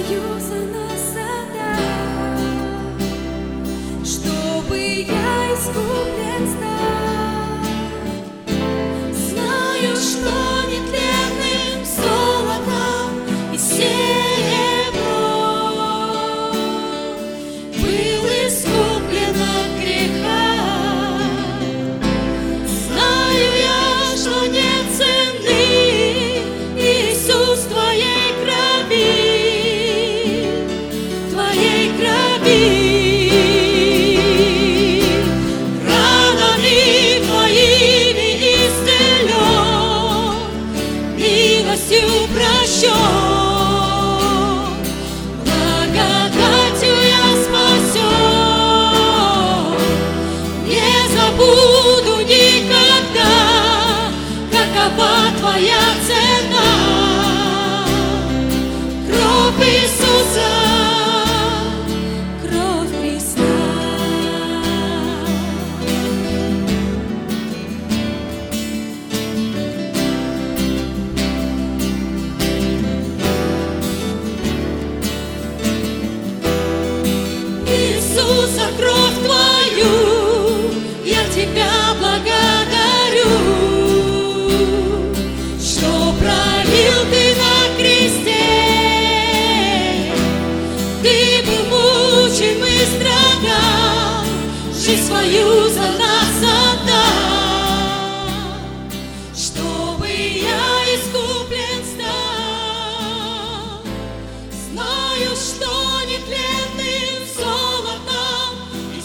свою за нас отдал, чтобы я искуплен стал. Знаю, что нетленным золотом и серебром был искуплен от греха. Знаю я, что нет цены, Иисус, Твоей крови, Твоей крови. Ранами Твоими исцелен, милостью прощен, благодатью я спасен. Не забуду никогда, какова Твоя цена. Кровь Иисуса, кровь Христа. Иисус, за кровь Твою я Тебя благодарю, что пролил Ты на кресте. Ты был мучим и страдал, жизнь свою за нас отдал, чтобы я искуплен стал. Знаю, что нетленным золотом и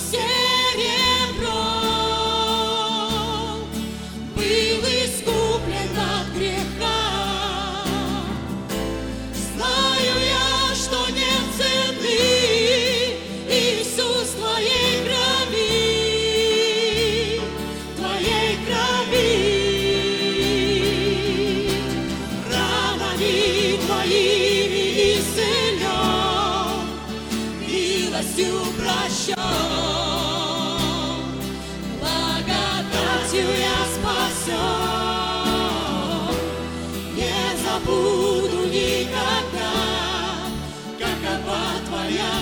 серебром был искуплен от греха. Знаю я, что нет цены, Иисус, Твоей крови, Твоей крови. Ранами Твоими исцелен, милостью прощен, благодатью я спасен. Не забуду никогда, какова Твоя